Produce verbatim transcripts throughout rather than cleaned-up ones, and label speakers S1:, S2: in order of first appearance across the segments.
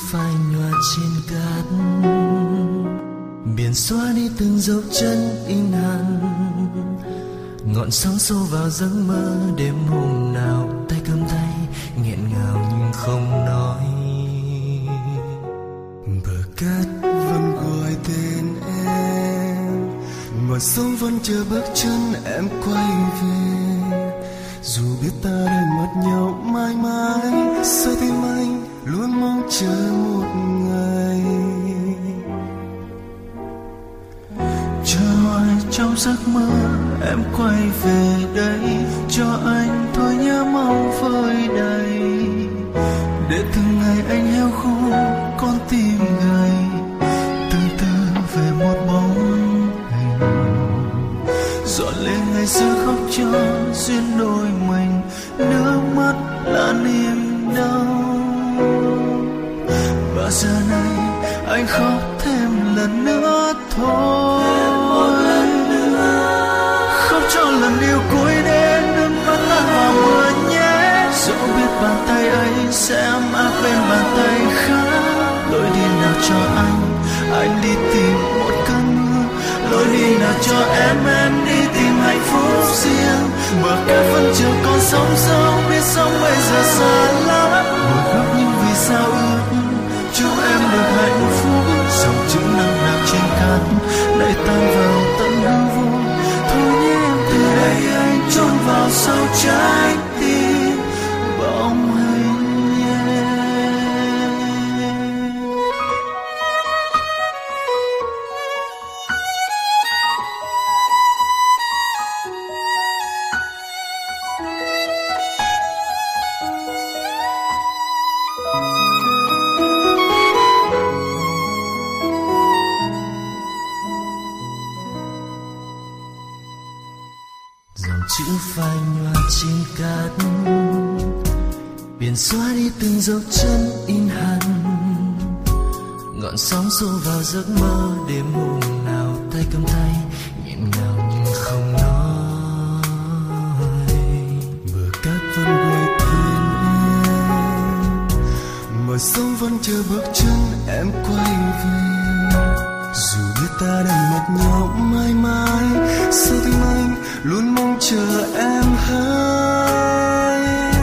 S1: phai nhòa trên cát, biển xóa đi từng dấu chân in hằn. Ngọn sóng xô vào giấc mơ đêm hôm nào, tay cầm tay nghẹn ngào nhưng không nói. Bờ cát vẫn gọi tên em, ngọn sóng vẫn chờ bước chân em quay về. Dù biết ta đành mất nhau mãi mãi, sao tim anh luôn mong chờ một ngày. Cho ai trong giấc mơ em quay về đây, cho anh thôi nhớ mong vơi đầy. Để từng ngày anh heo khô con tim gầy, từ từ về một bóng hình. Dọn lên ngày xưa khóc cho duyên đôi mình, nước mắt là niềm đau. Và giờ này anh khóc thêm lần nữa thôi, khóc cho lần yêu cuối đến nước mắt tan vào mưa nhé. Dẫu biết bàn tay ấy sẽ ấm áp bên bàn tay khác. Lối đi nào cho anh, anh đi tìm một cơn mưa. Lối đi nào cho em, em đi tìm hạnh phúc riêng. Bờ cát vẫn chờ con sóng dẫu biết sống bây giờ xa lắm. Ngồi khóc nhưng vì sao ước chúc em được hạnh phúc. Dòng chữ nặng nặc trên cát lại tan vào tận hư vô. Thôi nhé em, từ đây anh chôn vào sâu trái tim bóng hình nhé. Chữ phai nhòa trên cát, biển xóa đi từng dấu chân in hằn. Ngọn sóng xô vào giấc mơ đêm hôm nào, tay cầm tay nghẹn ngào nhưng không nói. Bờ cát vẫn gọi tên em, bờ sông vẫn chờ bước chân em quay về. Dù biết ta đang mất nhau mãi mãi, sao tim anh luôn mong chờ em hay.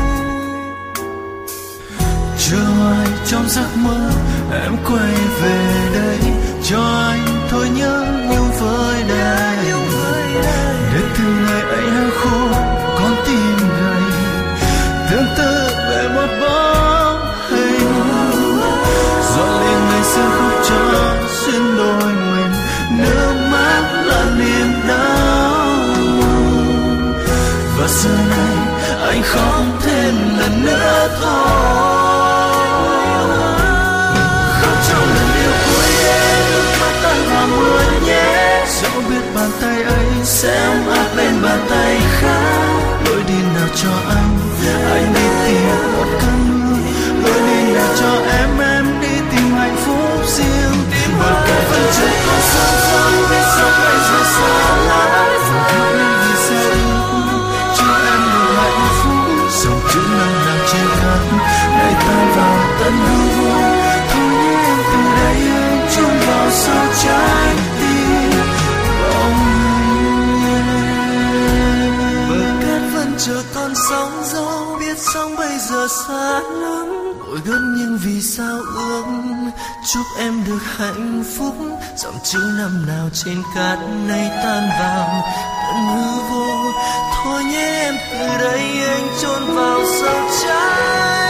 S1: Cho ai trong giấc mơ em quay về đây, cho anh thôi nhớ nhung với đây. Để từ ngày ấy heo khô con tim gầy, tương tự về một bóng hình. Dọn lên ngày xưa khóc cho duyên đôi mình, nước mắt là niềm đau. Và giờ này anh khóc thêm lần nữa thôi, khóc trong lần yêu cuối đến nước mắt tan vào mưa nhé. Dẫu biết bàn tay ấy sẽ ấm áp bên bàn tay khác. Lối đi nào cho anh, anh đi tìm một cơn mưa. Lối đi nào cho em, em đi tìm hạnh phúc riêng. Bờ cát vẫn chờ con sóng dẫu biết sống bây giờ xa lắm. Vì sao cho em được hạnh phúc. Dòng chữ nặng nặc trên cát lại tan vào tận hư vô. Thôi nhé em, từ đây anh chôn vào sâu trái tim bóng hình. Bờ cát vẫn chờ con sóng dẫu biết sống bây giờ xa lắm. Ôi gớm nhưng vì sao ước chúc em được hạnh phúc. Dòng chữ năm nào trên cát nay tan vào tận hư vô. Thôi nhé em, từ đây anh chôn vào sâu trái